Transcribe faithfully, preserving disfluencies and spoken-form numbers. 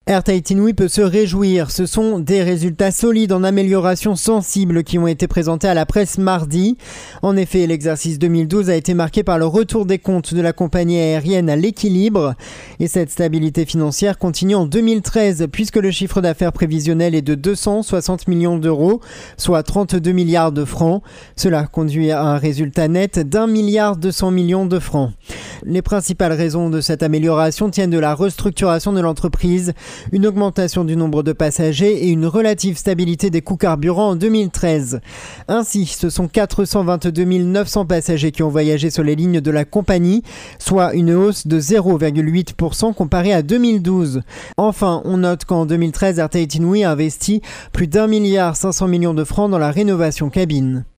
Air Tahiti Nui peut se réjouir. Ce sont des résultats solides en amélioration sensible qui ont été présentés à la presse mardi. En effet, l'exercice deux mille douze a été marqué par le retour des comptes de la compagnie aérienne à l'équilibre. Et cette stabilité financière continue en deux mille treize puisque le chiffre d'affaires prévisionnel est de deux cent soixante millions d'euros, soit trente-deux milliards de francs. Cela conduit à un résultat net d'un milliard deux cents millions de francs. Les principales raisons de cette amélioration tiennent de la restructuration de l'entreprise, une augmentation du nombre de passagers et une relative stabilité des coûts carburants en deux mille treize. Ainsi, ce sont quatre cent vingt-deux mille neuf cents passagers qui ont voyagé sur les lignes de la compagnie, soit une hausse de zéro virgule huit pour cent comparée à deux mille douze. Enfin, on note qu'en deux mille treize, Air Tahiti Nui a investi plus d'un milliard cinq cents millions de francs dans la rénovation cabine.